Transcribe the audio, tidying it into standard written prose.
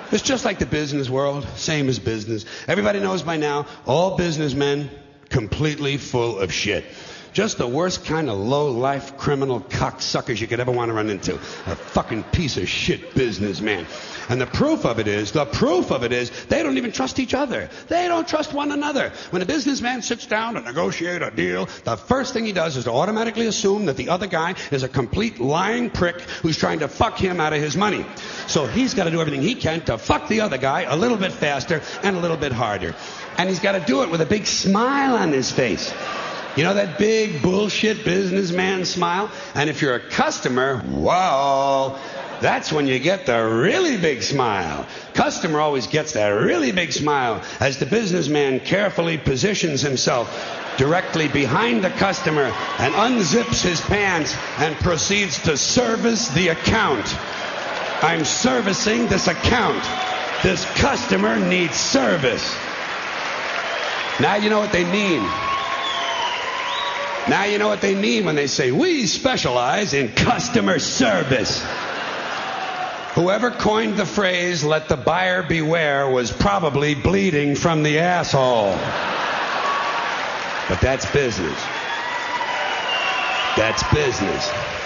It's just like the business world, same as business. Everybody knows by now, all businessmen completely full of shit. Just the worst kind of low-life criminal cocksuckers you could ever want to run into. A fucking piece of shit businessman. And the proof of it is, they don't even trust each other. They don't trust one another. When a businessman sits down to negotiate a deal, the first thing he does is to automatically assume that the other guy is a complete lying prick who's trying to fuck him out of his money. So he's got to do everything he can to fuck the other guy a little bit faster and a little bit harder. And he's got to do it with a big smile on his face. You know that big bullshit businessman smile? And if you're a customer, wow, that's when you get the really big smile. Customer always gets that really big smile as the businessman carefully positions himself directly behind the customer and unzips his pants and proceeds to service the account. I'm servicing this account. This customer needs service. Now you know what they mean. Now you know what they mean when they say, we specialize in customer service. Whoever coined the phrase, let the buyer beware, was probably bleeding from the asshole. But that's business. That's business.